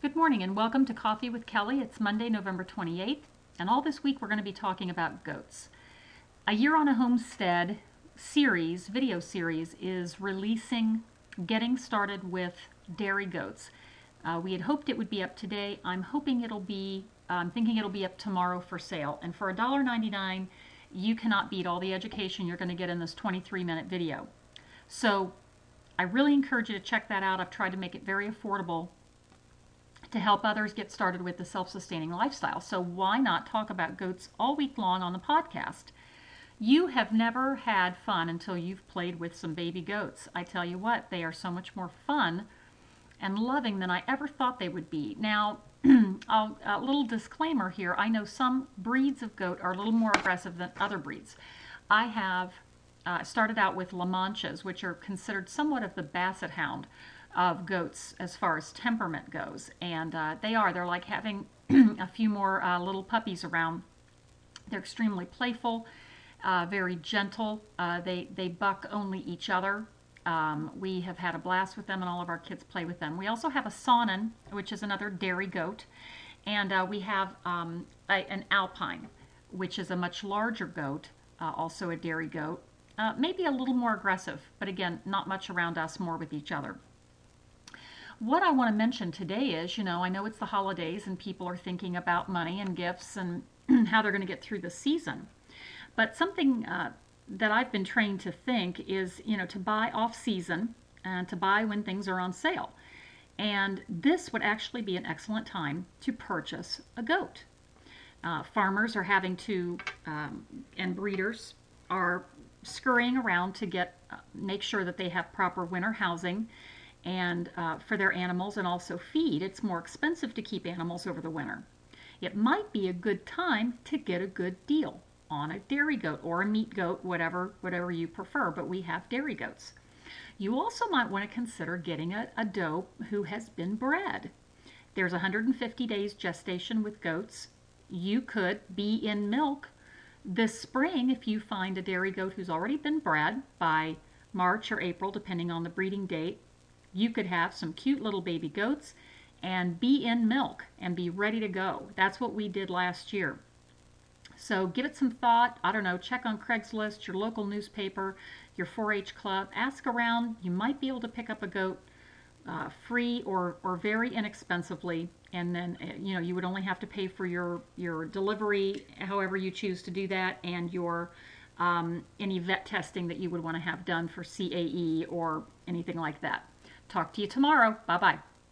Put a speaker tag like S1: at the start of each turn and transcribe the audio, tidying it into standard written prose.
S1: Good morning and welcome to Coffee with Kelly. It's Monday, November 28th, and all this week we're going to be talking about goats. A Year on a Homestead video series, is releasing, getting started with dairy goats. We had hoped it would be up today. I'm thinking it'll be up tomorrow for sale. And for $1.99, you cannot beat all the education you're going to get in this 23-minute video. So I really encourage you to check that out. I've tried to make it very affordable to help others get started with the self-sustaining lifestyle. So why not talk about goats all week long on the podcast? You have never had fun until you've played with some baby goats. I tell you what, they are so much more fun and loving than I ever thought they would be. Now, a little disclaimer here. I know some breeds of goat are a little more aggressive than other breeds. I have started out with La Manchas, which are considered somewhat of the basset hound of goats as far as temperament goes, and they're like having a few more little puppies around. They're extremely playful, very gentle. They buck only each other. We have had a blast with them, and all of our kids play with them. We also have a Saanen, which is another dairy goat, and we have an Alpine, which is a much larger goat, also a dairy goat, maybe a little more aggressive, but again, not much around us, more with each other. What I want to mention today is, I know it's the holidays and people are thinking about money and gifts and how they're going to get through the season. But something that I've been trained to think is, to buy off season and to buy when things are on sale. And this would actually be an excellent time to purchase a goat. Farmers are having to, and breeders are scurrying around to make sure that they have proper winter housing and for their animals, and also feed. It's more expensive to keep animals over the winter. It might be a good time to get a good deal on a dairy goat or a meat goat, whatever you prefer, but we have dairy goats. You also might want to consider getting a doe who has been bred. There's 150 days gestation with goats. You could be in milk this spring if you find a dairy goat who's already been bred by March or April, depending on the breeding date. You could have some cute little baby goats and be in milk and be ready to go. That's what we did last year. So give it some thought. I don't know, check on Craigslist, your local newspaper, your 4-H club. Ask around. You might be able to pick up a goat free or very inexpensively. And then, you would only have to pay for your delivery, however you choose to do that, and your any vet testing that you would want to have done for CAE or anything like that. Talk to you tomorrow. Bye-bye.